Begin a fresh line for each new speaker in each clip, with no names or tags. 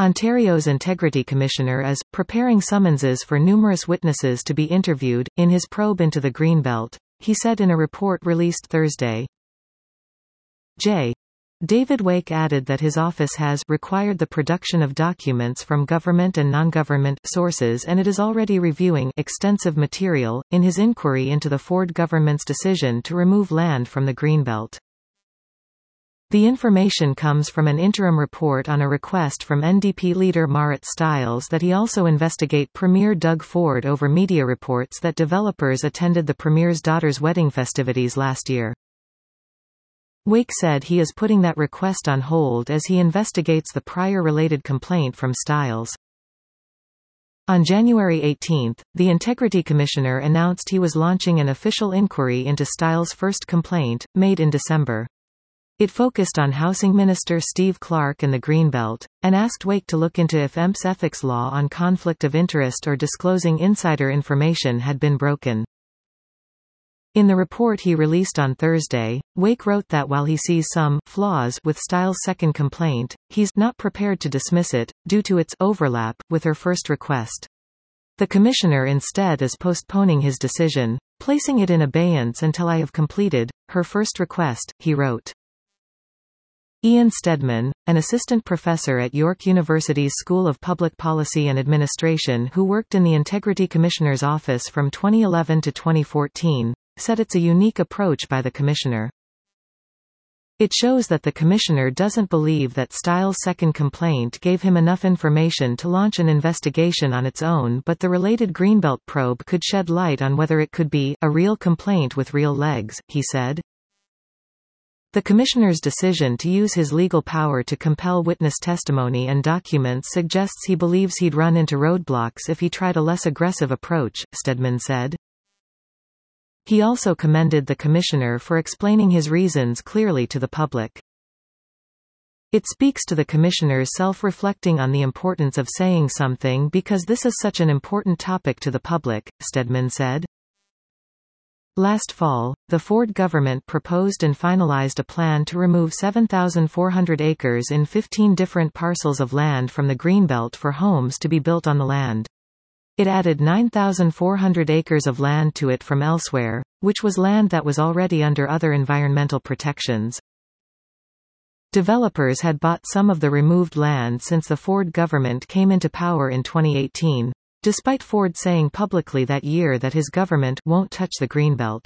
Ontario's Integrity Commissioner is preparing summonses for numerous witnesses to be interviewed, in his probe into the Greenbelt, he said in a report released Thursday. David Wake added that his office has required the production of documents from government and non-government sources, and it is already reviewing extensive material in his inquiry into the Ford government's decision to remove land from the Greenbelt. The information comes from an interim report on a request from NDP leader Marit Stiles that he also investigate Premier Doug Ford over media reports that developers attended the Premier's daughter's wedding festivities last year. Wake said he is putting that request on hold as he investigates the prior related complaint from Stiles. On January 18, the Integrity Commissioner announced he was launching an official inquiry into Stiles' first complaint, made in December. It focused on Housing Minister Steve Clark and the Greenbelt, and asked Wake to look into if MP's ethics law on conflict of interest or disclosing insider information had been broken. In the report he released on Thursday, Wake wrote that while he sees some flaws with Stiles' second complaint, he's not prepared to dismiss it, due to its overlap with her first request. The Commissioner instead is postponing his decision, placing it in abeyance until I have completed her first request, he wrote. Ian Steadman, an assistant professor at York University's School of Public Policy and Administration who worked in the Integrity Commissioner's office from 2011 to 2014, said it's a unique approach by the Commissioner. It shows that the Commissioner doesn't believe that Stiles' second complaint gave him enough information to launch an investigation on its own, but the related Greenbelt probe could shed light on whether it could be a real complaint with real legs, he said. The Commissioner's decision to use his legal power to compel witness testimony and documents suggests he believes he'd run into roadblocks if he tried a less aggressive approach, Steadman said. He also commended the Commissioner for explaining his reasons clearly to the public. It speaks to the Commissioner's self-reflecting on the importance of saying something because this is such an important topic to the public, Steadman said. Last fall, the Ford government proposed and finalized a plan to remove 7,400 acres in 15 different parcels of land from the Greenbelt for homes to be built on the land. It added 9,400 acres of land to it from elsewhere, which was land that was already under other environmental protections. Developers had bought some of the removed land since the Ford government came into power in 2018, despite Ford saying publicly that year that his government won't touch the Greenbelt.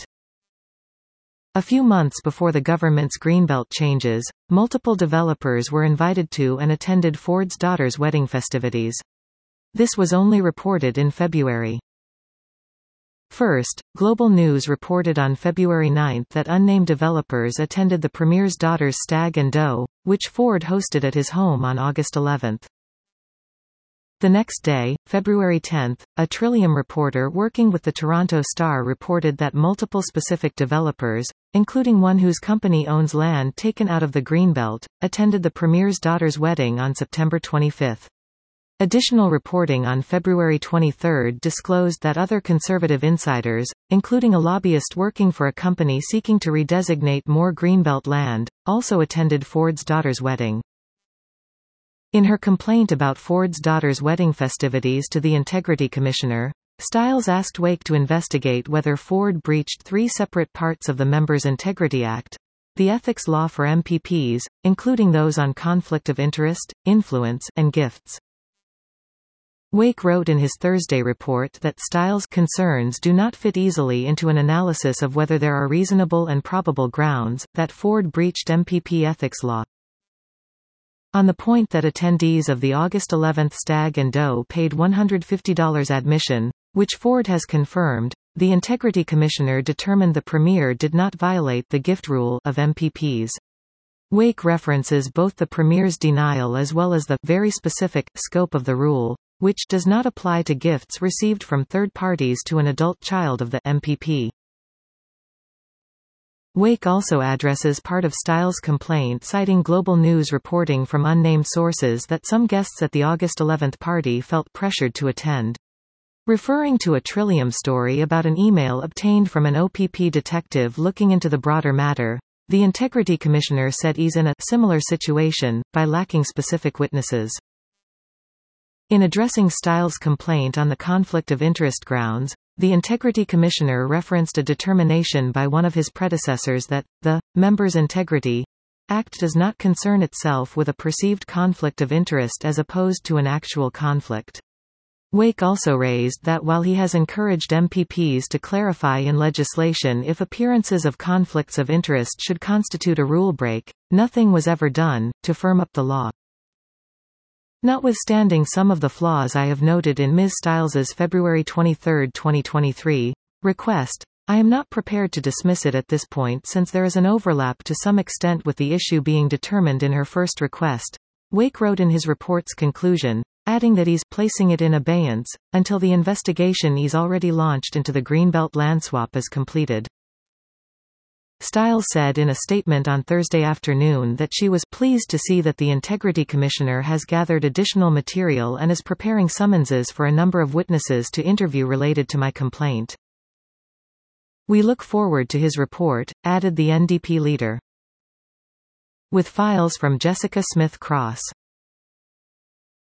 A few months before the government's Greenbelt changes, multiple developers were invited to and attended Ford's daughter's wedding festivities. This was only reported in February. First, Global News reported on February 9 that unnamed developers attended the Premier's daughter's Stag and Do, which Ford hosted at his home on August 11. The next day, February 10, a Trillium reporter working with the Toronto Star reported that multiple specific developers, including one whose company owns land taken out of the Greenbelt, attended the Premier's daughter's wedding on September 25. Additional reporting on February 23 disclosed that other conservative insiders, including a lobbyist working for a company seeking to redesignate more Greenbelt land, also attended Ford's daughter's wedding. In her complaint about Ford's daughter's wedding festivities to the Integrity Commissioner, Stiles asked Wake to investigate whether Ford breached three separate parts of the Members' Integrity Act, the ethics law for MPPs, including those on conflict of interest, influence, and gifts. Wake wrote in his Thursday report that Stiles' concerns do not fit easily into an analysis of whether there are reasonable and probable grounds that Ford breached MPP ethics law. On the point that attendees of the August 11 Stag and Do paid $150 admission, which Ford has confirmed, the Integrity Commissioner determined the Premier did not violate the gift rule of MPPs. Wake references both the Premier's denial as well as the very specific scope of the rule, which does not apply to gifts received from third parties to an adult child of the MPP. Wake also addresses part of Stiles' complaint citing Global News reporting from unnamed sources that some guests at the August 11 party felt pressured to attend. Referring to a Trillium story about an email obtained from an OPP detective looking into the broader matter, the Integrity Commissioner said he's in a similar situation, by lacking specific witnesses. In addressing Stiles' complaint on the conflict of interest grounds, the Integrity Commissioner referenced a determination by one of his predecessors that, the Members' Integrity Act does not concern itself with a perceived conflict of interest as opposed to an actual conflict. Wake also raised that while he has encouraged MPPs to clarify in legislation if appearances of conflicts of interest should constitute a rule break, nothing was ever done to firm up the law. Notwithstanding some of the flaws I have noted in Ms. Stiles's February 23, 2023, request, I am not prepared to dismiss it at this point since there is an overlap to some extent with the issue being determined in her first request, Wake wrote in his report's conclusion, adding that he's placing it in abeyance until the investigation he's already launched into the Greenbelt land swap is completed. Stiles said in a statement on Thursday afternoon that she was pleased to see that the Integrity Commissioner has gathered additional material and is preparing summonses for a number of witnesses to interview related to my complaint. We look forward to his report, added the NDP leader. With files from Jessica Smith Cross.